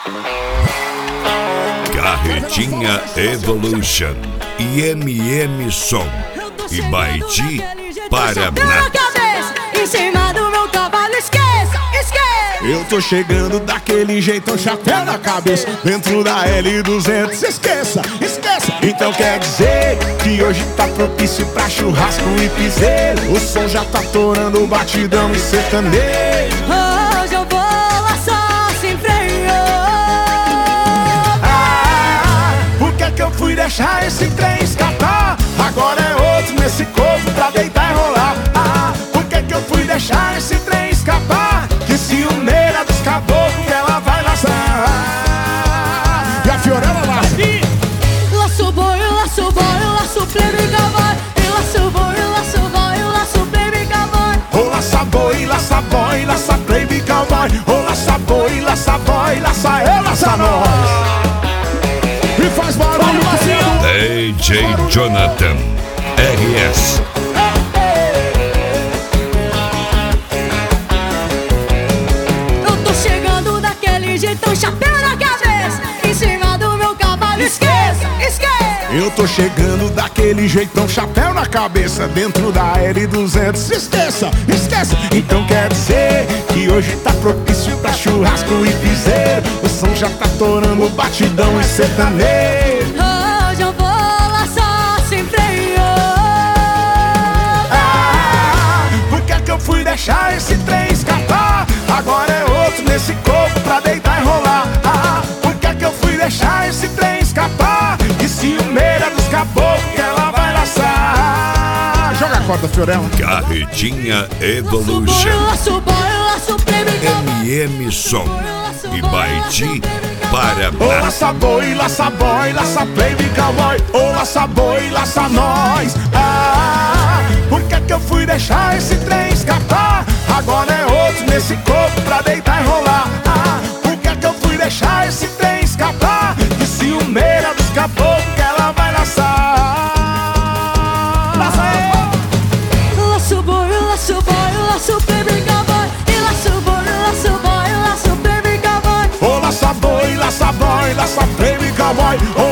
Carretinha Evolution, IMM Som e Baiti Paraná. Em cima do meu cavalo, esqueça, esqueça. Eu tô chegando daquele jeitão, chapéu na cabeça, dentro da L200, esqueça, esqueça. Então quer dizer que hoje tá propício pra churrasco e piseiro. O som já tá torando batidão e sertanejo. Hoje eu vou lá só sem freio. Por que que eu fui deixar esse trem escapar? Agora é outro nesse corpo pra deitar e rolar. Por que que eu fui deixar esse trem escapar? Que ciumeira dos caboclos que ela vai laçar. E a Fiorella laça. Laço boi, laço boi, laço plebe cowboy. E laço boi, laço boi, laço plebe cowboy. Ô laça boi, laça boy, laça baby cowboy. Ô laça boi, laça boy, laça eu, laça nós. E faz barulho, DJ Jonathan RS. Eu tô chegando daquele jeitão, chapéu na cabeça, em cima do meu cavalo, esqueça, esqueça. eu tô chegando daquele jeitão, chapéu na cabeça, dentro da L200, esqueça, esqueça. Então quer dizer que hoje tá propício pra churrasco e piseiro. O som já tá torando batidão e sertanejo. Hoje eu vou lá só sem freio. Por que que eu fui deixar esse trem escapar? Agora é outro nesse corpo pra deitar e rolar. Por que que eu fui deixar esse trem escapar? Que ciumeira dos caboclos que ela vai laçar. Joga a corda, Fiorella. Carretinha Evolution, Laço boi, laço plebe cowboy. MM Som e Baiti Ô Paraná. laça boi, laça boy, laça baby cowboy. Ô laça boi, laça nós. Por que que eu fui deixar esse trem escapar? Agora é outro nesse corpo pra deitar e rolar. Por que que eu fui deixar esse trem escapar? Que ciumeira dos caboclos que ela vai laçar. Laça aí. Laço boi, laço boi, laço plebe cowboy. E laço boi, laço plebe cowboy. Ô laça boi, laça boy, laça baby cowboy. Ô